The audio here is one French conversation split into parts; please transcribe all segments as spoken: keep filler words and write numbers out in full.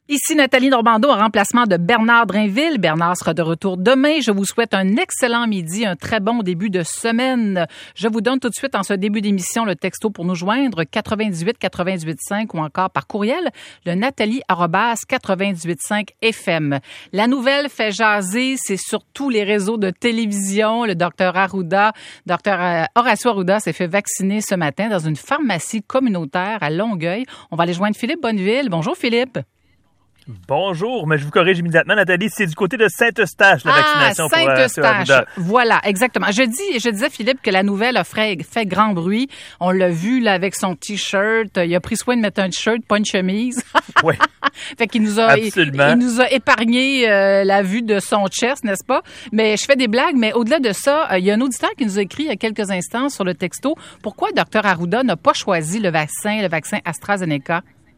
Ici Nathalie Normando en remplacement de Bernard Drainville. Bernard sera de retour demain. Je vous souhaite un excellent midi, un très bon début de semaine. Je vous donne tout de suite en ce début d'émission le texto pour nous joindre quatre-vingt-dix-huit quatre-vingt-dix-huit cinq ou encore par courriel le nathalie arobase quatre-vingt-dix-huit cinq F M. La nouvelle fait jaser, c'est sur tous les réseaux de télévision. Le docteur Arruda, docteur Horacio Arruda s'est fait vacciner ce matin dans une pharmacie communautaire à Longueuil. On va aller joindre Philippe Bonneville. Bonjour Philippe. Bonjour, mais je vous corrige immédiatement, Nathalie, c'est du côté de Saint-Eustache, la ah, vaccination pour euh, Saint-Eustache. Voilà, exactement. Je dis, je disais, Philippe, que la nouvelle a fait, fait grand bruit. On l'a vu, là, avec son T-shirt. Il a pris soin de mettre un T-shirt, pas une chemise. Oui. Fait qu'il nous a, il, il nous a épargné euh, la vue de son chest, n'est-ce pas? Mais je fais des blagues, mais au-delà de ça, euh, il y a un auditeur qui nous a écrit il y a quelques instants sur le texto. Pourquoi docteur Arruda n'a pas choisi le vaccin, le vaccin AstraZeneca?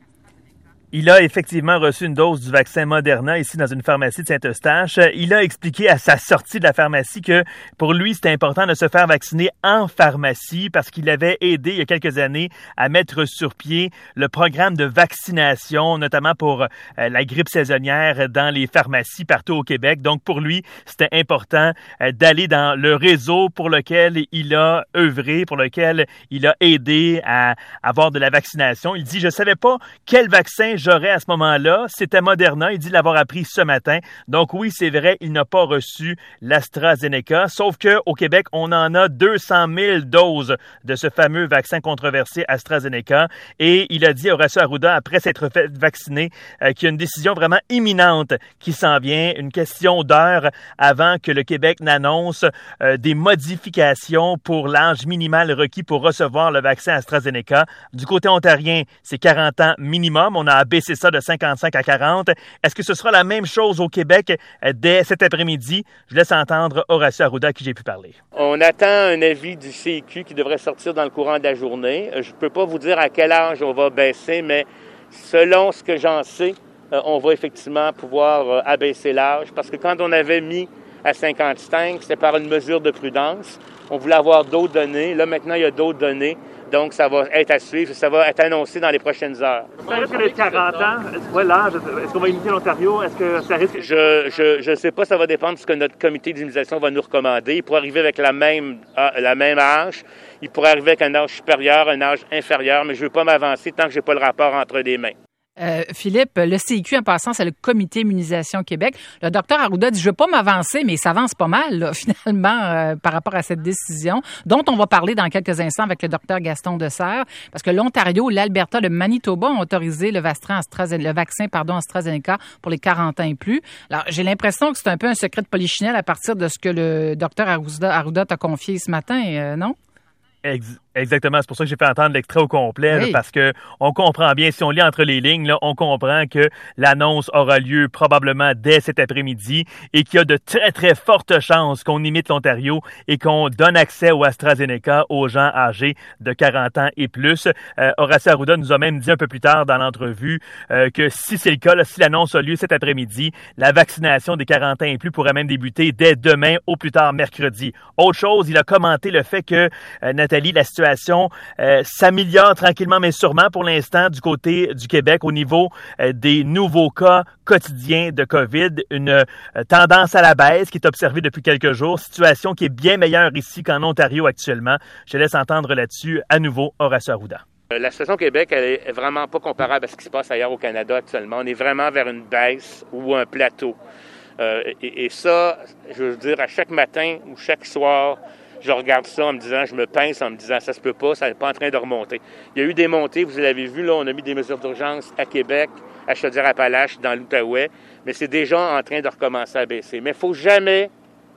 Il a effectivement reçu une dose du vaccin Moderna ici dans une pharmacie de Saint-Eustache. Il a expliqué à sa sortie de la pharmacie que pour lui, c'était important de se faire vacciner en pharmacie parce qu'il avait aidé il y a quelques années à mettre sur pied le programme de vaccination, notamment pour euh, la grippe saisonnière dans les pharmacies partout au Québec. Donc pour lui, c'était important euh, d'aller dans le réseau pour lequel il a œuvré, pour lequel il a aidé à avoir de la vaccination. Il dit, je savais pas quel vaccin j'aurais à ce moment-là. C'était Moderna. Il dit l'avoir appris ce matin. Donc oui, c'est vrai, il n'a pas reçu l'AstraZeneca. Sauf qu'au Québec, on en a deux cent mille doses de ce fameux vaccin controversé AstraZeneca. Et il a dit à Horacio Arruda, après s'être fait vacciner, euh, qu'il y a une décision vraiment imminente qui s'en vient. Une question d'heure avant que le Québec n'annonce euh, des modifications pour l'âge minimal requis pour recevoir le vaccin AstraZeneca. Du côté ontarien, c'est quarante ans minimum. On a baisser ça de cinquante-cinq à quarante. Est-ce que ce sera la même chose au Québec euh, dès cet après-midi? Je laisse entendre Horacio Arruda à qui j'ai pu parler. On attend un avis du C I Q qui devrait sortir dans le courant de la journée. Je ne peux pas vous dire à quel âge on va baisser, mais selon ce que j'en sais, euh, on va effectivement pouvoir euh, abaisser l'âge parce que quand on avait mis à cinquante-cinq, c'était par une mesure de prudence. On voulait avoir d'autres données. Là, maintenant, il y a d'autres données. Donc, ça va être à suivre. Ça va être annoncé dans les prochaines heures. Ça risque d'être quarante ans. Est-ce, ouais, l'âge, est-ce qu'on va imiter l'Ontario? Est-ce que ça risque... Je je je sais pas. Ça va dépendre de ce que notre comité d'immunisation va nous recommander. Il pourrait arriver avec la même, la même âge. Il pourrait arriver avec un âge supérieur, un âge inférieur. Mais je ne veux pas m'avancer tant que je n'ai pas le rapport entre les mains. Euh, Philippe, le C I Q, en passant, c'est le Comité Immunisation Québec. Le docteur Arruda dit, je veux pas m'avancer, mais il s'avance pas mal, là, finalement, euh, par rapport à cette décision, dont on va parler dans quelques instants avec le docteur Gaston Desserre, parce que l'Ontario, l'Alberta, le Manitoba ont autorisé le vaccin, AstraZeneca, le vaccin, pardon, AstraZeneca pour les quarante ans et plus. Alors, j'ai l'impression que c'est un peu un secret de polichinelle à partir de ce que le docteur Arruda, Arruda t'a confié ce matin, euh, non? Ex- Exactement, c'est pour ça que j'ai fait entendre l'extrait au complet, oui. là, parce que on comprend bien, si on lit entre les lignes, là, on comprend que l'annonce aura lieu probablement dès cet après-midi et qu'il y a de très, très fortes chances qu'on imite l'Ontario et qu'on donne accès au AstraZeneca aux gens âgés de quarante ans et plus. Euh, Horacio Arruda nous a même dit un peu plus tard dans l'entrevue euh, que si c'est le cas, là, si l'annonce a lieu cet après-midi, la vaccination des quarante ans et plus pourrait même débuter dès demain, au plus tard mercredi. Autre chose, il a commenté le fait que, euh, Nathalie, la situation Euh, s'améliore tranquillement mais sûrement pour l'instant du côté du Québec au niveau euh, des nouveaux cas quotidiens de COVID, une euh, tendance à la baisse qui est observée depuis quelques jours, situation qui est bien meilleure ici qu'en Ontario actuellement. Je laisse entendre là-dessus à nouveau Horacio Arruda. La situation au Québec, elle est vraiment pas comparable à ce qui se passe ailleurs au Canada actuellement. On est vraiment vers une baisse ou un plateau. Euh, et, et ça, je veux dire, à chaque matin ou chaque soir, je regarde ça en me disant, je me pince en me disant, ça se peut pas, ça n'est pas en train de remonter. Il y a eu des montées, vous l'avez vu, là, on a mis des mesures d'urgence à Québec, à Chaudière-Appalaches, dans l'Outaouais, mais c'est déjà en train de recommencer à baisser. Mais il ne faut jamais,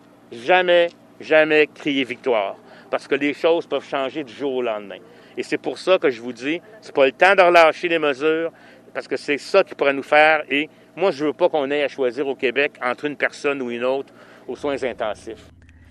jamais, jamais crier victoire, parce que les choses peuvent changer du jour au lendemain. Et c'est pour ça que je vous dis, c'est pas le temps de relâcher les mesures, parce que c'est ça qui pourrait nous faire, et moi, je veux pas qu'on ait à choisir au Québec entre une personne ou une autre aux soins intensifs.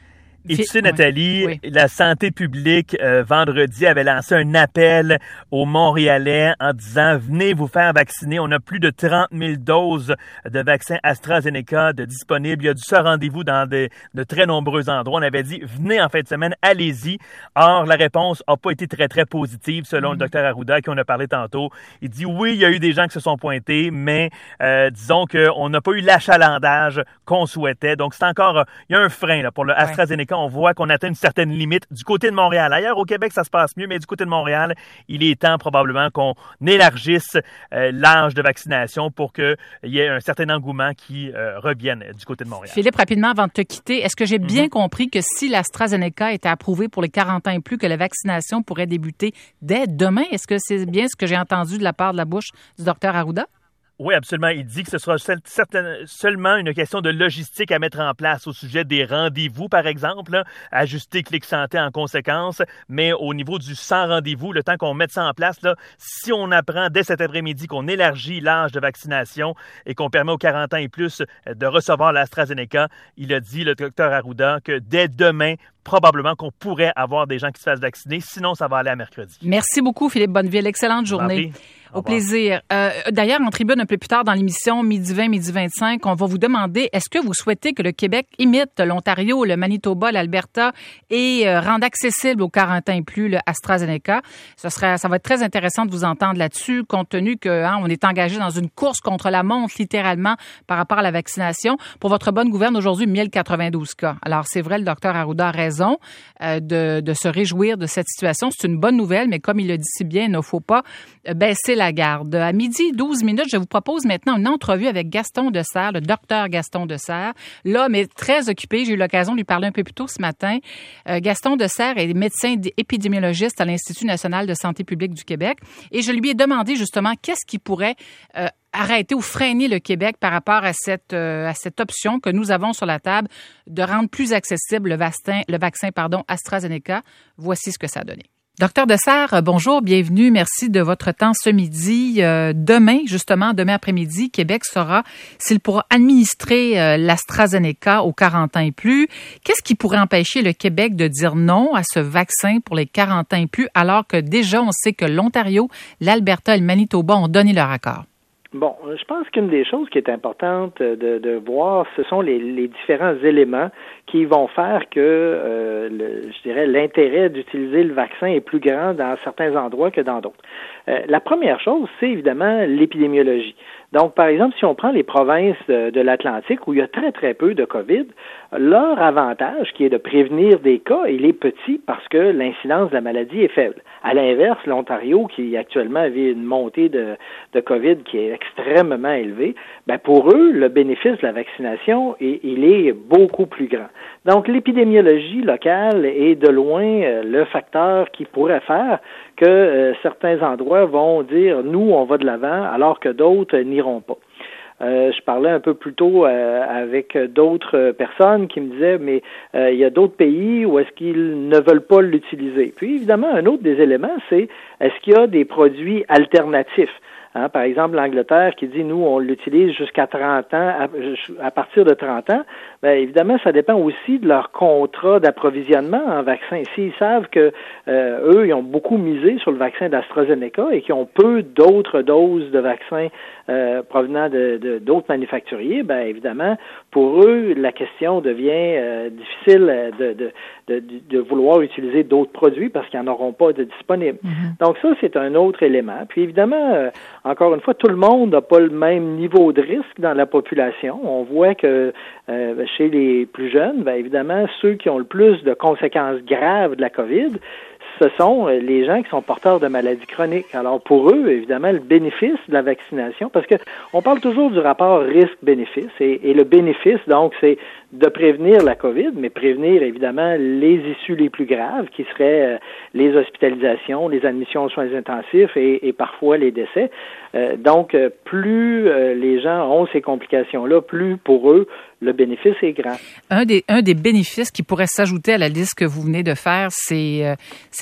Et tu sais, Nathalie, oui. Oui. La santé publique, euh, vendredi, avait lancé un appel aux Montréalais en disant « Venez vous faire vacciner ». On a plus de trente mille doses de vaccins AstraZeneca de disponibles. Il y a du ce rendez-vous dans de, de très nombreux endroits. On avait dit « Venez en fin de semaine, allez-y ». Or, la réponse n'a pas été très, très positive, selon mm-hmm. le docteur Arruda, qui on a parlé tantôt. Il dit « Oui, il y a eu des gens qui se sont pointés, mais euh, disons qu'on n'a pas eu l'achalandage qu'on souhaitait. » Donc, c'est encore, il y a un frein là, pour le AstraZeneca. Ouais. On voit qu'on atteint une certaine limite du côté de Montréal. Ailleurs, au Québec, ça se passe mieux, mais du côté de Montréal, il est temps probablement qu'on élargisse euh, l'âge de vaccination pour qu'il y ait un certain engouement qui euh, revienne du côté de Montréal. Philippe, rapidement, avant de te quitter, est-ce que j'ai bien mm-hmm. compris que si l'AstraZeneca était approuvé pour les quarante ans et plus, que la vaccination pourrait débuter dès demain? Est-ce que c'est bien ce que j'ai entendu de la part de la bouche du docteur Arruda? Oui, absolument. Il dit que ce sera certaine, seulement une question de logistique à mettre en place au sujet des rendez-vous, par exemple, là, ajuster Clic Santé en conséquence, mais au niveau du sans rendez-vous, le temps qu'on mette ça en place, là, si on apprend dès cet après-midi qu'on élargit l'âge de vaccination et qu'on permet aux quarante ans et plus de recevoir l'AstraZeneca, il a dit, le docteur Arruda, que dès demain, probablement qu'on pourrait avoir des gens qui se fassent vacciner. Sinon, ça va aller à mercredi. Merci beaucoup, Philippe Bonneville. Excellente journée. Au plaisir. Euh, d'ailleurs, en tribune un peu plus tard dans l'émission, midi vingt, midi vingt-cinq, on va vous demander, est-ce que vous souhaitez que le Québec imite l'Ontario, le Manitoba, l'Alberta et euh, rende accessible aux quarante ans et plus le AstraZeneca? Ce serait, ça va être très intéressant de vous entendre là-dessus, compte tenu que hein, on est engagé dans une course contre la montre, littéralement, par rapport à la vaccination. Pour votre bonne gouverne, aujourd'hui, mille quatre-vingt-douze cas. Alors, c'est vrai, le docteur Arruda a raison euh, de, de se réjouir de cette situation. C'est une bonne nouvelle, mais comme il le dit si bien, il ne faut pas baisser la garde. À midi, douze minutes, je vous propose maintenant une entrevue avec Gaston Desserre, le docteur Gaston Desserre. L'homme est très occupé. J'ai eu l'occasion de lui parler un peu plus tôt ce matin. Euh, Gaston Desserre est médecin épidémiologiste à l'Institut national de santé publique du Québec. Et je lui ai demandé justement qu'est-ce qui pourrait euh, arrêter ou freiner le Québec par rapport à cette, euh, à cette option que nous avons sur la table de rendre plus accessible le vaccin, le vaccin pardon, AstraZeneca. Voici ce que ça a donné. Docteur Desserre, bonjour, bienvenue. Merci de votre temps ce midi. Euh, demain, justement, demain après-midi, Québec saura s'il pourra administrer euh, l'AstraZeneca aux quarante ans et plus. Qu'est-ce qui pourrait empêcher le Québec de dire non à ce vaccin pour les quarante ans et plus, alors que déjà, on sait que l'Ontario, l'Alberta et le Manitoba ont donné leur accord? Bon, je pense qu'une des choses qui est importante de, de voir, ce sont les, les différents éléments qui vont faire que, euh, le, je dirais, l'intérêt d'utiliser le vaccin est plus grand dans certains endroits que dans d'autres. Euh, la première chose, c'est évidemment l'épidémiologie. Donc, par exemple, si on prend les provinces de, de l'Atlantique où il y a très, très peu de COVID, leur avantage, qui est de prévenir des cas, il est petit parce que l'incidence de la maladie est faible. À l'inverse, l'Ontario, qui actuellement avait une montée de, de COVID qui est extrêmement élevée, ben pour eux, le bénéfice de la vaccination, est, il est beaucoup plus grand. Donc, l'épidémiologie locale est de loin euh, le facteur qui pourrait faire que euh, certains endroits vont dire « nous, on va de l'avant », alors que d'autres euh, n'iront pas. Euh, je parlais un peu plus tôt euh, avec d'autres personnes qui me disaient mais euh, il y a d'autres pays où est-ce qu'ils ne veulent pas l'utiliser. Puis évidemment, un autre des éléments, c'est est-ce qu'il y a des produits alternatifs? Hein, par exemple, l'Angleterre qui dit, nous, on l'utilise jusqu'à trente ans, à, à partir de trente ans, bien évidemment, ça dépend aussi de leur contrat d'approvisionnement en vaccin. S'ils savent que euh, eux, ils ont beaucoup misé sur le vaccin d'AstraZeneca et qu'ils ont peu d'autres doses de vaccins euh, provenant de, de, d'autres manufacturiers, bien évidemment, pour eux, la question devient euh, difficile de, de, de, de vouloir utiliser d'autres produits parce qu'ils n'en auront pas de disponibles. Mm-hmm. Donc ça, c'est un autre élément. Puis évidemment, euh, encore une fois, tout le monde n'a pas le même niveau de risque dans la population. On voit que euh, chez les plus jeunes, bien évidemment, ceux qui ont le plus de conséquences graves de la COVID, ce sont les gens qui sont porteurs de maladies chroniques. Alors pour eux, évidemment, le bénéfice de la vaccination, parce que on parle toujours du rapport risque-bénéfice, et, et le bénéfice, donc, c'est de prévenir la COVID, mais prévenir, évidemment, les issues les plus graves, qui seraient euh, les hospitalisations, les admissions aux soins intensifs et, et parfois les décès. Euh, donc, euh, plus euh, les gens ont ces complications-là, plus pour eux, le bénéfice est grand. Un des, un des bénéfices qui pourrait s'ajouter à la liste que vous venez de faire, c'est, euh, c'est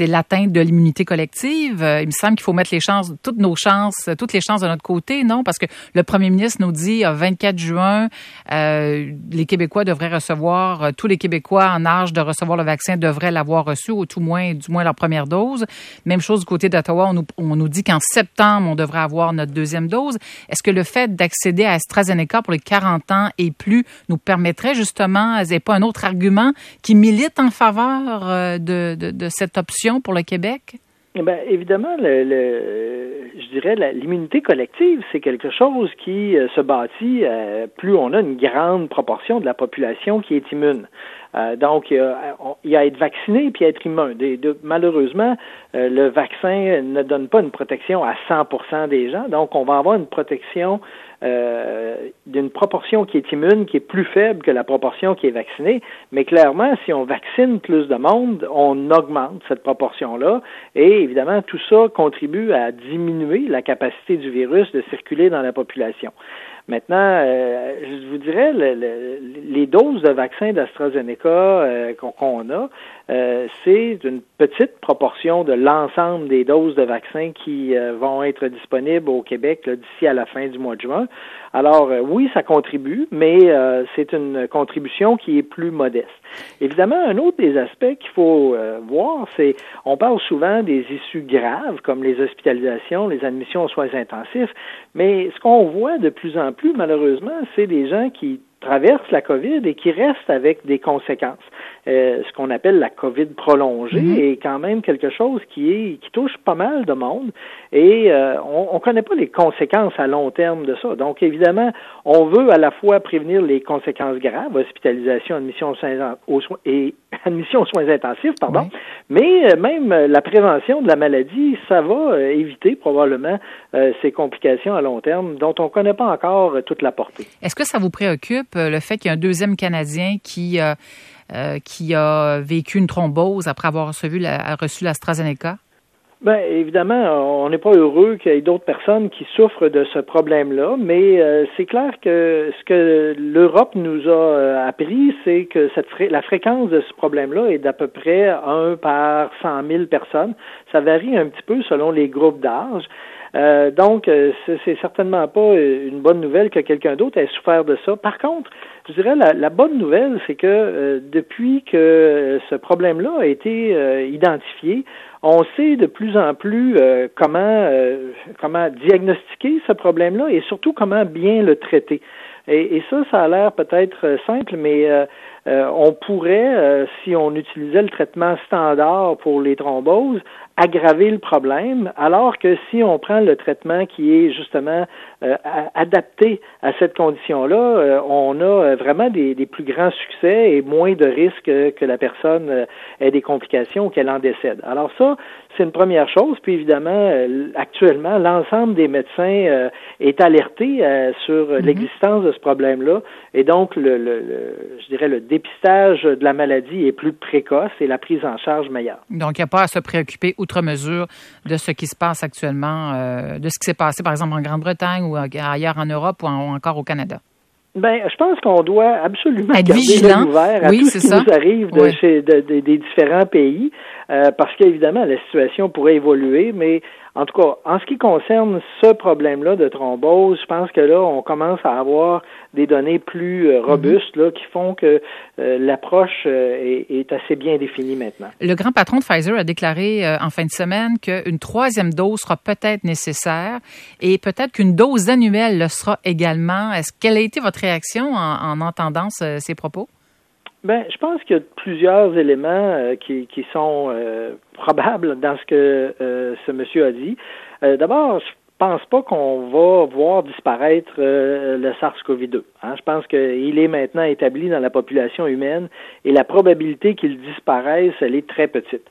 c'est l'atteinte de l'immunité collective. Euh, il me semble qu'il faut mettre les chances, toutes nos chances, toutes les chances de notre côté, non? Parce que le premier ministre nous dit, le vingt-quatre juin, euh, les Québécois devraient recevoir, euh, tous les Québécois en âge de recevoir le vaccin devraient l'avoir reçu, ou tout moins, du moins leur première dose. Même chose du côté d'Ottawa, on nous, on nous dit qu'en septembre, on devrait avoir notre deuxième dose. Est-ce que le fait d'accéder à AstraZeneca pour les quarante ans et plus nous permettrait justement, n'est pas un autre argument qui milite en faveur euh, de, de, de cette option pour le Québec? Bien, évidemment, le, le, je dirais la, l'immunité collective, c'est quelque chose qui euh, se bâtit euh, plus on a une grande proportion de la population qui est immune. Euh, donc, il y, a, il y a à être vacciné puis à être immun. De, de, malheureusement, euh, le vaccin ne donne pas une protection à cent pour cent des gens. Donc, on va avoir une protection euh, d'une proportion qui est immune, qui est plus faible que la proportion qui est vaccinée. Mais clairement, si on vaccine plus de monde, on augmente cette proportion-là. Et évidemment, tout ça contribue à diminuer la capacité du virus de circuler dans la population. Maintenant, euh, je vous dirais, le, le, les doses de vaccins d'AstraZeneca euh, qu'on, qu'on a, euh, c'est une petite proportion de l'ensemble des doses de vaccins qui euh, vont être disponibles au Québec là, d'ici à la fin du mois de juin. Alors, euh, oui, ça contribue, mais euh, c'est une contribution qui est plus modeste. Évidemment, un autre des aspects qu'il faut euh, voir, c'est, on parle souvent des issues graves, comme les hospitalisations, les admissions aux soins intensifs, mais ce qu'on voit de plus en plus, malheureusement, c'est des gens qui traversent la COVID et qui restent avec des conséquences. Euh, ce qu'on appelle la COVID prolongée mmh. est quand même quelque chose qui est qui touche pas mal de monde et euh, on ne connaît pas les conséquences à long terme de ça. Donc, évidemment, on veut à la fois prévenir les conséquences graves, hospitalisation, admission aux soins, aux soins, et admission aux soins intensifs, pardon, oui. mais euh, même la prévention de la maladie, ça va euh, éviter probablement euh, ces complications à long terme dont on ne connaît pas encore euh, toute la portée. Est-ce que ça vous préoccupe, le fait qu'il y a un deuxième Canadien qui... Euh Euh, qui a vécu une thrombose après avoir reçu, la, reçu l'AstraZeneca? Bien, évidemment, on n'est pas heureux qu'il y ait d'autres personnes qui souffrent de ce problème-là, mais euh, c'est clair que ce que l'Europe nous a euh, appris, c'est que cette fré- la fréquence de ce problème-là est d'à peu près un par cent mille personnes. Ça varie un petit peu selon les groupes d'âge. Euh, donc, euh, c'est, c'est certainement pas une bonne nouvelle que quelqu'un d'autre ait souffert de ça. Par contre, je dirais la, la bonne nouvelle, c'est que euh, depuis que euh, ce problème-là a été euh, identifié, on sait de plus en plus euh, comment euh, comment diagnostiquer ce problème-là et surtout comment bien le traiter. Et, et ça, ça a l'air peut-être simple, mais euh, euh, on pourrait, euh, si on utilisait le traitement standard pour les thromboses, aggraver le problème, alors que si on prend le traitement qui est justement euh, adapté à cette condition-là, euh, on a vraiment des, des plus grands succès et moins de risques que la personne euh, ait des complications ou qu'elle en décède. Alors ça, c'est une première chose. Puis évidemment, euh, actuellement, l'ensemble des médecins euh, est alerté euh, sur mm-hmm. l'existence de ce problème-là. Et donc, le, le, le, je dirais, le dépistage de la maladie est plus précoce et la prise en charge meilleure. Donc, il n'y a pas à se préoccuper outre mesure de ce qui se passe actuellement, euh, de ce qui s'est passé, par exemple, en Grande-Bretagne ou ailleurs en Europe ou, en, ou encore au Canada. Ben, je pense qu'on doit absolument être garder vigilant. l'œil ouvert à oui, tout ce qui ça. nous arrive de oui. chez, de, de, des différents pays, euh, parce qu'évidemment, la situation pourrait évoluer, mais en tout cas, en ce qui concerne ce problème-là de thrombose, je pense que là, on commence à avoir des données plus euh, robustes là, qui font que euh, l'approche euh, est, est assez bien définie maintenant. Le grand patron de Pfizer a déclaré euh, en fin de semaine qu'une troisième dose sera peut-être nécessaire et peut-être qu'une dose annuelle le sera également. Est-ce quelle a été votre réaction en, en entendant ce, ces propos? Ben, je pense qu'il y a plusieurs éléments euh, qui, qui sont euh, probables dans ce que euh, ce monsieur a dit. Euh, d'abord, je pense pas qu'on va voir disparaître euh, le SARS-CoV deux. Hein. Je pense qu'il est maintenant établi dans la population humaine et la probabilité qu'il disparaisse, elle est très petite.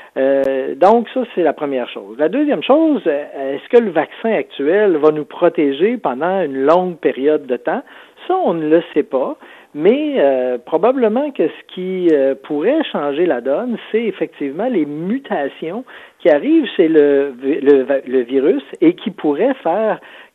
Euh, donc, ça, c'est la première chose. La deuxième chose, est-ce que le vaccin actuel va nous protéger pendant une longue période de temps? Ça, on ne le sait pas. Mais euh, probablement que ce qui euh, pourrait changer la donne, c'est effectivement les mutations qui arrivent chez le, le, le virus et qui pourraient faire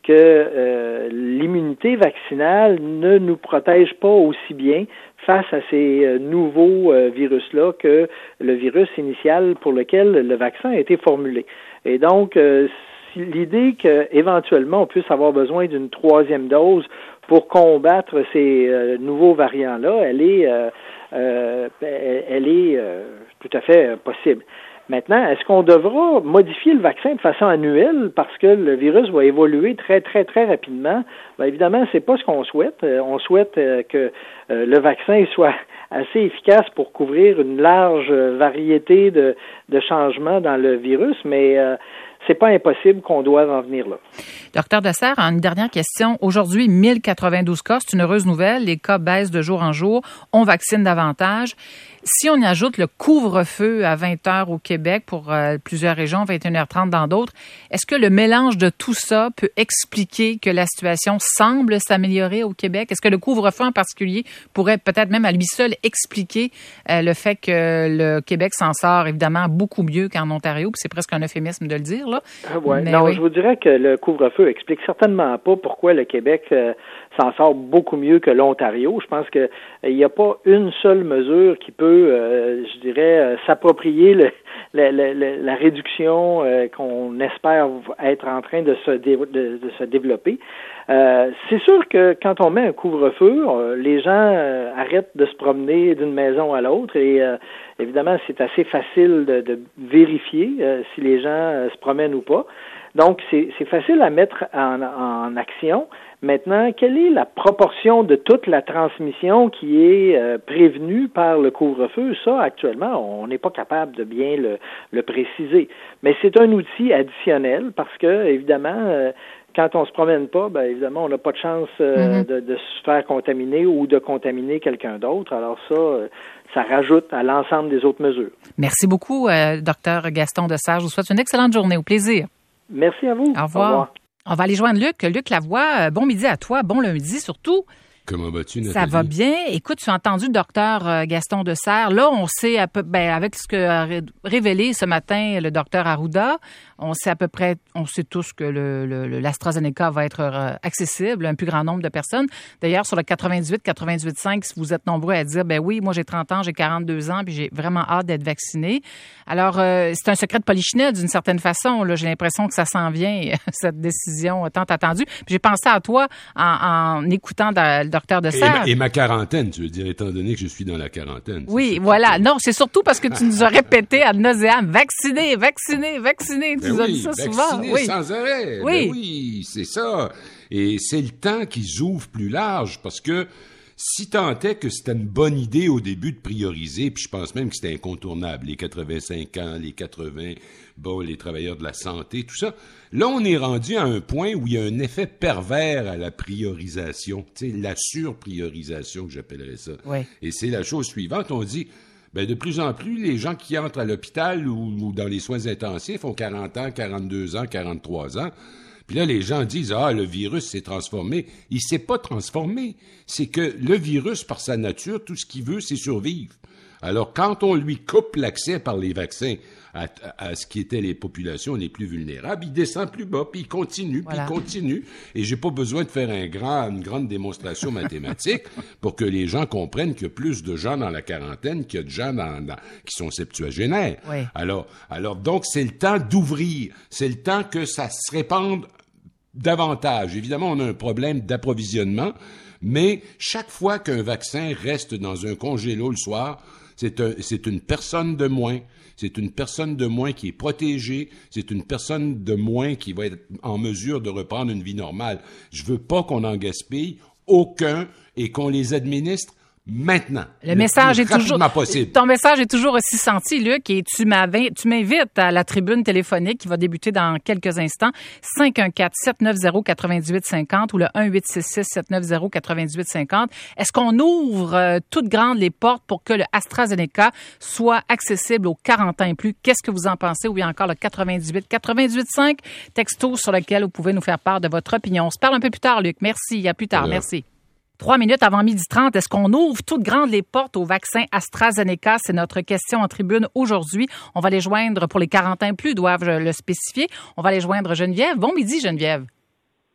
que euh, l'immunité vaccinale ne nous protège pas aussi bien face à ces euh, nouveaux euh, virus-là que le virus initial pour lequel le vaccin a été formulé. Et donc, euh, si, l'idée qu'éventuellement on puisse avoir besoin d'une troisième dose pour combattre ces euh, nouveaux variants-là, elle est, euh, euh, elle est euh, tout à fait euh, possible. Maintenant, est-ce qu'on devra modifier le vaccin de façon annuelle parce que le virus va évoluer très, très, très rapidement? Bien, évidemment, c'est pas ce qu'on souhaite. Euh, on souhaite euh, que euh, le vaccin soit assez efficace pour couvrir une large variété de, de changements dans le virus, mais euh, c'est pas impossible qu'on doive en venir là. Docteur Dessert, une dernière question. Aujourd'hui, mille quatre-vingt-douze cas, c'est une heureuse nouvelle. Les cas baissent de jour en jour. On vaccine davantage. Si on y ajoute le couvre-feu à vingt heures au Québec pour euh, plusieurs régions, vingt et une heures trente dans d'autres, est-ce que le mélange de tout ça peut expliquer que la situation semble s'améliorer au Québec? Est-ce que le couvre-feu en particulier pourrait peut-être même à lui seul expliquer euh, le fait que le Québec s'en sort évidemment beaucoup mieux qu'en Ontario? Puis c'est presque un euphémisme de le dire, là. Ah ouais. Mais non, oui. Je vous dirais que le couvre-feu explique certainement pas pourquoi le Québec euh, s'en sort beaucoup mieux que l'Ontario. Je pense que il n'y a pas une seule mesure qui peut, euh, je dirais, euh, s'approprier le, la, la, la, la réduction euh, qu'on espère être en train de se, dé, de, de se développer. Euh, c'est sûr que quand on met un couvre-feu, euh, les gens euh, arrêtent de se promener d'une maison à l'autre et euh, évidemment, c'est assez facile de, de vérifier euh, si les gens euh, se promènent ou pas. Donc, c'est, c'est facile à mettre en, en action. Maintenant, quelle est la proportion de toute la transmission qui est euh, prévenue par le couvre-feu? Ça, actuellement, on n'est pas capable de bien le, le préciser. Mais c'est un outil additionnel parce que, évidemment, euh, quand on se promène pas, ben évidemment, on n'a pas de chance euh, mm-hmm. de, de se faire contaminer ou de contaminer quelqu'un d'autre. Alors ça, euh, ça rajoute à l'ensemble des autres mesures. Merci beaucoup, euh, docteur Gaston Dessert. Je vous souhaite une excellente journée. Au plaisir. Merci à vous. Au revoir. Au revoir. On va aller joindre Luc. Luc Lavoie, bon midi à toi. Bon lundi surtout. Comment vas-tu, Nathalie? Ça va bien. Écoute, tu as entendu le docteur Gaston Dessert. Là, on sait, à peu, ben, avec ce que a révélé ce matin le docteur Arruda, on sait à peu près, on sait tous que le, le, l'AstraZeneca va être accessible à un plus grand nombre de personnes. D'ailleurs, sur le quatre-vingt-dix-huit quatre-vingt-dix-huit virgule cinq, si vous êtes nombreux à dire, ben oui, moi j'ai trente ans, j'ai quarante-deux ans, puis j'ai vraiment hâte d'être vacciné. Alors, euh, c'est un secret de polichinelle d'une certaine façon. Là, j'ai l'impression que ça s'en vient, cette décision tant attendue. Puis j'ai pensé à toi en, en écoutant le docteur Dessert. Et, et ma quarantaine, tu veux dire, étant donné que je suis dans la quarantaine. Oui, voilà. Non, c'est surtout parce que tu nous as répété ad nauseam, vacciné, vacciné, vacciné. Tu Ben nous as oui, dit ça vacciné souvent. Oui, sans arrêt. Oui, ben oui, c'est ça. Et c'est le temps qu'ils ouvrent plus large parce que si tant est que c'était une bonne idée au début de prioriser, puis je pense même que c'était incontournable, les quatre-vingt-cinq ans, les quatre-vingts, bon, les travailleurs de la santé, tout ça. Là, on est rendu à un point où il y a un effet pervers à la priorisation, tu sais, la surpriorisation que j'appellerais ça. Oui. Et c'est la chose suivante, on dit... Ben, de plus en plus, les gens qui entrent à l'hôpital ou, ou dans les soins intensifs ont quarante ans, quarante-deux ans, quarante-trois ans. Puis là, les gens disent, ah, le virus s'est transformé. Il s'est pas transformé. C'est que le virus, par sa nature, tout ce qu'il veut, c'est survivre. Alors, quand on lui coupe l'accès par les vaccins à, à, à ce qui étaient les populations les plus vulnérables, il descend plus bas, puis il continue, voilà. puis il continue. Et j'ai pas besoin de faire un grand, une grande démonstration mathématique pour que les gens comprennent qu'il y a plus de gens dans la quarantaine qu'il y a de gens dans, dans, qui sont septuagénaires. Oui. Alors, alors, donc, c'est le temps d'ouvrir. C'est le temps que ça se répande davantage. Évidemment, on a un problème d'approvisionnement, mais chaque fois qu'un vaccin reste dans un congélo le soir, c'est un, c'est une personne de moins. C'est une personne de moins qui est protégée. C'est une personne de moins qui va être en mesure de reprendre une vie normale. Je veux pas qu'on en gaspille aucun et qu'on les administre maintenant. Le, le message est toujours possible. Ton message est toujours aussi senti, Luc, et tu m'avais, tu m'invites à la tribune téléphonique qui va débuter dans quelques instants. cinq un quatre, sept neuf zéro, neuf huit cinq zéro ou le un huit six six, sept neuf zéro, neuf huit cinq zéro. Est-ce qu'on ouvre euh, toutes grandes les portes pour que le AstraZeneca soit accessible aux quarante ans et plus? Qu'est-ce que vous en pensez? Ou bien encore le quatre-vingt-dix-huit quatre-vingt-huit cinq, texto sur lequel vous pouvez nous faire part de votre opinion. On se parle un peu plus tard, Luc. Merci. À plus tard. Alors. Merci. Trois minutes avant midi trente, est-ce qu'on ouvre toutes grandes les portes au vaccin AstraZeneca? C'est notre question en tribune aujourd'hui. On va les joindre pour les quarante ans plus, doivent-je le spécifier. On va les joindre Geneviève. Bon midi, Geneviève.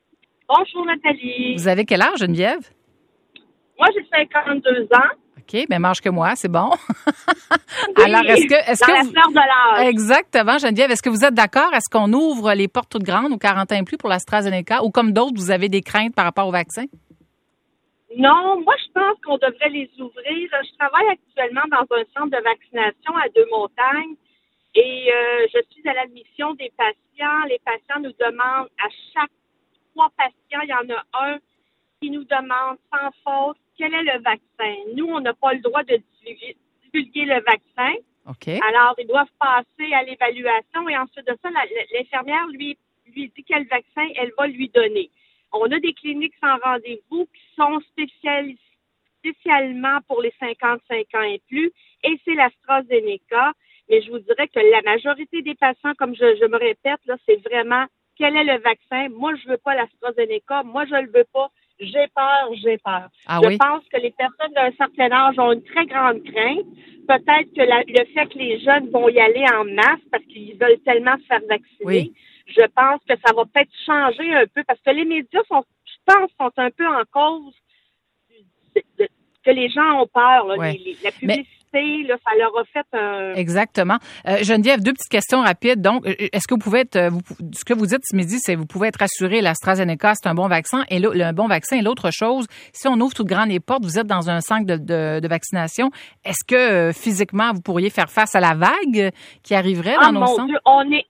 Bonjour, Nathalie. Vous avez quel âge, Geneviève? Moi, j'ai cinquante-deux ans. OK, bien, mange que moi, c'est bon. Oui, Alors, est-ce que... Est-ce dans que la vous... fleur de l'âge. Exactement, Geneviève. Est-ce que vous êtes d'accord? Est-ce qu'on ouvre les portes toutes grandes aux quarante ans et plus pour l'AstraZeneca ou comme d'autres, vous avez des craintes par rapport au vaccin? Non, moi, je pense qu'on devrait les ouvrir. Je travaille actuellement dans un centre de vaccination à Deux-Montagnes et euh, je suis à l'admission des patients. Les patients nous demandent, à chaque trois patients, il y en a un qui nous demande sans faute quel est le vaccin. Nous, on n'a pas le droit de divulguer, divulguer le vaccin. OK. Alors, ils doivent passer à l'évaluation et ensuite de ça, la, l'infirmière lui, lui dit quel vaccin elle va lui donner. On a des cliniques sans rendez-vous qui sont spécialisées spécialement pour les cinquante-cinq ans et plus, et c'est l'AstraZeneca. Mais je vous dirais que la majorité des patients, comme je, je me répète, là, c'est vraiment quel est le vaccin. Moi, je veux pas l'AstraZeneca. Moi, je le veux pas. J'ai peur, j'ai peur. Ah je oui? pense que les personnes d'un certain âge ont une très grande crainte. Peut-être que la, le fait que les jeunes vont y aller en masse parce qu'ils veulent tellement se faire vacciner. Oui. Je pense que ça va peut-être changer un peu parce que les médias sont, je pense, sont un peu en cause de, de, que les gens ont peur. Là, ouais. les, les, la publicité, Mais... là, ça leur a fait un... Exactement. Euh, Geneviève, deux petites questions rapides. Donc, est-ce que vous pouvez être, vous, ce que vous dites ce midi, c'est vous pouvez être rassuré, l'AstraZeneca, c'est un bon vaccin, et le, un bon vaccin. Et l'autre chose, si on ouvre toutes grandes les portes, vous êtes dans un centre de, de, de vaccination, est-ce que euh, physiquement, vous pourriez faire face à la vague qui arriverait dans oh, nos mon centres? Dieu, on est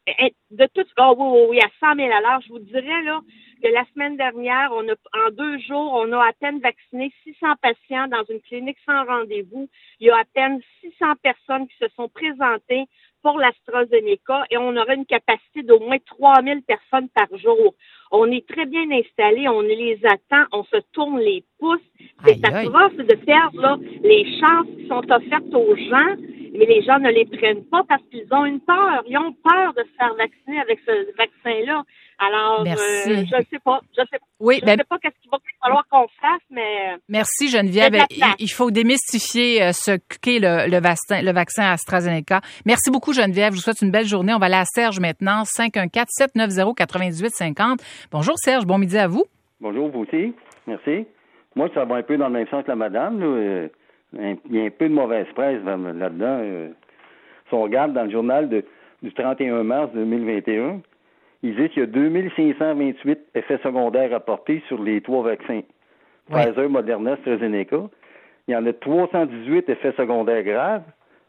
de tout, oh oui, oui, oui, à cent mille à l'heure. Je vous dirais, là, que la semaine dernière, on a, en deux jours, on a à peine vacciné six cents patients dans une clinique sans rendez-vous. Il y a à peine six cents personnes qui se sont présentées pour l'AstraZeneca et on aura une capacité d'au moins trois mille personnes par jour. On est très bien installés, on les attend, on se tourne les pouces. C'est atroce de perdre là, les chances qui sont offertes aux gens, mais les gens ne les prennent pas parce qu'ils ont une peur. Ils ont peur de se faire vacciner avec ce vaccin-là. Alors, euh, je ne sais pas. Je sais, oui, je ben, sais pas qu'est-ce qu'il va falloir qu'on fasse, mais... Merci, Geneviève. Il, il faut démystifier ce qu'est le, le, vaccin, le vaccin AstraZeneca. Merci beaucoup, Geneviève. Je vous souhaite une belle journée. On va aller à Serge maintenant, cinq un quatre, sept neuf zéro, huit huit cinq zéro. Bonjour, Serge. Bon midi à vous. Bonjour, vous aussi. Merci. Moi, ça va un peu dans le même sens que la madame. Là. Il y a un peu de mauvaise presse là-dedans. Si on regarde dans le journal de, du trente et un mars deux mille vingt et un, il dit qu'il y a deux mille cinq cent vingt-huit effets secondaires rapportés sur les trois vaccins. Ouais. Pfizer, Moderna, AstraZeneca. Il y en a trois cent dix-huit effets secondaires graves.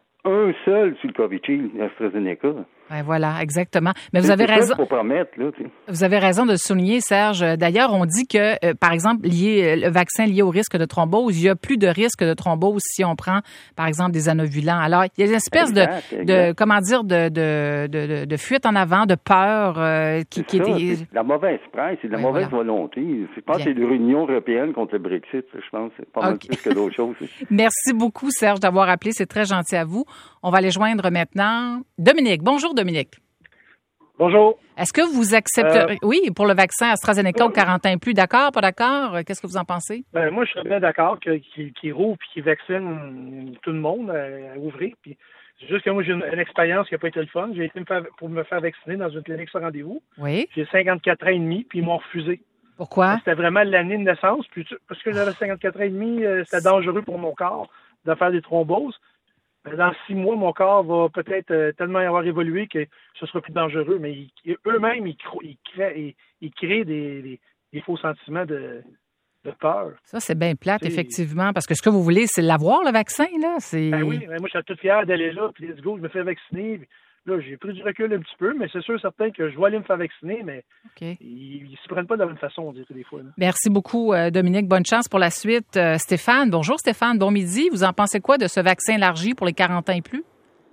Un seul sur le COVID-19, AstraZeneca. Ben voilà, exactement. Mais vous avez raison. Faut promettre, là, vous avez raison de le souligner, Serge. D'ailleurs, on dit que, euh, par exemple, lié, le vaccin lié au risque de thrombose, il y a plus de risque de thrombose si on prend, par exemple, des anovulants. Alors, il y a une espèce exact, de, exact. de, comment dire, de, de, de, de fuite en avant, de peur euh, qui, qui ça, était. C'est de la mauvaise presse, c'est de la ouais, mauvaise voilà. volonté. Je pense Bien. que c'est l'Union européenne contre le Brexit. Je pense c'est pas mal okay. plus que d'autres choses. Merci beaucoup, Serge, d'avoir appelé. C'est très gentil à vous. On va aller joindre maintenant Dominique. Bonjour, Dominique. Bonjour. Est-ce que vous accepterez, euh, oui, pour le vaccin AstraZeneca aux quarante ans et plus, d'accord, pas d'accord? Qu'est-ce que vous en pensez? Ben, moi, je serais bien d'accord qu'il qu rouvre et qu'il vaccine tout le monde à, à ouvrir. Puis, c'est juste que moi, j'ai une, une expérience qui n'a pas été le fun. J'ai été me faire, pour me faire vacciner dans une clinique sans rendez-vous. Oui. J'ai cinquante-quatre ans et demi, puis ils m'ont refusé. Pourquoi? C'était vraiment l'année de naissance. Puis, parce que j'avais cinquante-quatre ans et demi, c'était dangereux pour mon corps de faire des thromboses. Dans six mois, mon corps va peut-être euh, tellement avoir évolué que ce sera plus dangereux, mais ils, eux-mêmes, ils, ils, créent, ils, ils créent des, des, des faux sentiments de, de peur. Ça, c'est bien plate, effectivement, parce que ce que vous voulez, c'est l'avoir, le vaccin, là. C'est... Ben oui, ben moi, je suis tout fier d'aller là, puis let's go, je me fais vacciner. Puis là, j'ai pris du recul un petit peu, mais c'est sûr certain que je vais aller me faire vacciner, mais okay. ils ne s'y prennent pas de la même façon, on dirait des fois. Là. Merci beaucoup, euh, Dominique. Bonne chance pour la suite. Euh, Stéphane, bonjour Stéphane, bon midi. Vous en pensez quoi de ce vaccin élargi pour les quarante ans et plus?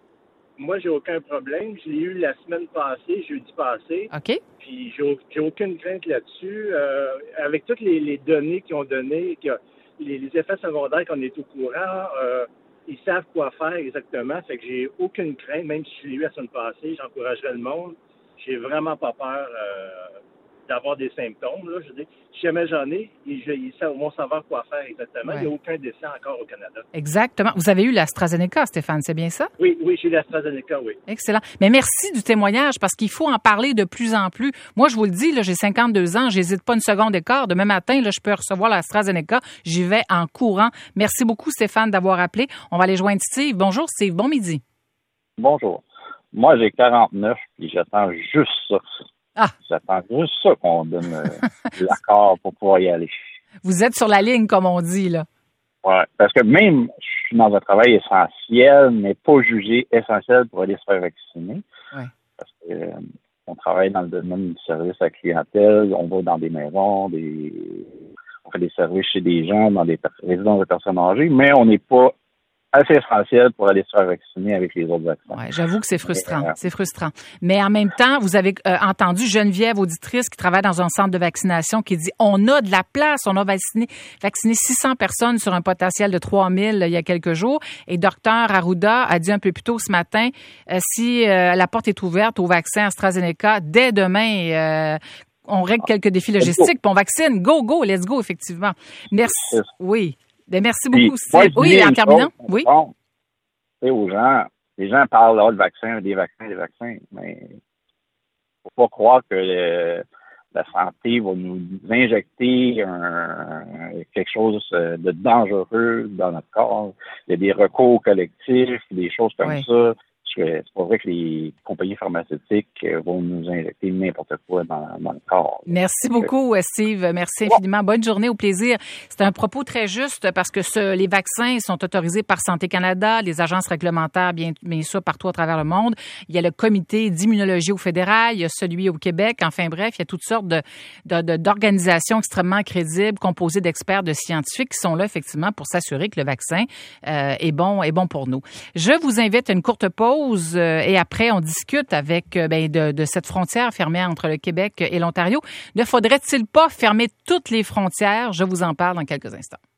Moi, j'ai aucun problème. Je l'ai eu la semaine passée, jeudi passé. OK. Puis j'ai, j'ai aucune crainte là-dessus. Euh, avec toutes les, les données qu'ils ont données, que les, les effets secondaires qu'on est au courant, euh, ils savent quoi faire exactement. Fait que j'ai aucune crainte, même si je l'ai eu la semaine passée, j'encouragerais le monde. J'ai vraiment pas peur euh, d'avoir des symptômes. Là. Je dis, si jamais j'en ai, ils, ils vont savoir quoi faire exactement. Ouais. Il n'y a aucun décès encore au Canada. Exactement. Vous avez eu l'AstraZeneca, Stéphane, c'est bien ça? Oui, oui, j'ai eu l'AstraZeneca, oui. Excellent. Mais merci du témoignage parce qu'il faut en parler de plus en plus. Moi, je vous le dis, là, j'ai cinquante-deux ans, j'hésite pas une seconde et quart. Demain matin, là, je peux recevoir l'AstraZeneca. J'y vais en courant. Merci beaucoup, Stéphane, d'avoir appelé. On va aller joindre Steve. Bonjour, Steve. Bon midi. Bonjour. Moi, j'ai quarante-neuf puis j'attends juste ça. Ah. J'attends juste ça qu'on donne euh, l'accord pour pouvoir y aller. Vous êtes sur la ligne, comme on dit, là. Ouais, parce que même, je suis dans un travail essentiel, mais pas jugé essentiel pour aller se faire vacciner. Ouais. Parce que euh, on travaille dans le domaine du service à la clientèle, on va dans des maisons, des on fait des services chez des gens, dans des résidences de personnes âgées, mais on n'est pas assez essentiel pour aller se faire vacciner avec les autres vaccins. Ouais, j'avoue que c'est frustrant, euh, c'est frustrant. Mais en même temps, vous avez euh, entendu Geneviève, auditrice, qui travaille dans un centre de vaccination, qui dit on a de la place, on a vacciné, vacciné six cents personnes sur un potentiel de trois mille il y a quelques jours. Et docteur Arruda a dit un peu plus tôt ce matin, euh, si euh, la porte est ouverte au vaccin AstraZeneca, dès demain, euh, on règle quelques défis logistiques, puis on vaccine. Go, go, let's go, effectivement. Merci. Oui. Ben, merci beaucoup. Puis, moi, oui, en terminant. Oui. Bon, aux gens, les gens parlent oh, de vaccins, des vaccins, des vaccins, mais faut pas croire que le, la santé va nous injecter un, quelque chose de dangereux dans notre corps. Il y a des recours collectifs, des choses comme oui. ça. C'est pas vrai que les compagnies pharmaceutiques vont nous injecter n'importe quoi dans, dans le corps. Merci beaucoup, Steve. Merci infiniment. Bonne journée, au plaisir. C'est un propos très juste parce que ce, les vaccins sont autorisés par Santé Canada, les agences réglementaires, bien, bien sûr, partout à travers le monde. Il y a le comité d'immunologie au fédéral, il y a celui au Québec. Enfin bref, il y a toutes sortes de, de, de, d'organisations extrêmement crédibles, composées d'experts, de scientifiques qui sont là, effectivement, pour s'assurer que le vaccin euh, est bon, est bon pour nous. Je vous invite à une courte pause. Et après, on discute avec ben, de, de cette frontière fermée entre le Québec et l'Ontario. Ne faudrait-il pas fermer toutes les frontières? Je vous en parle dans quelques instants.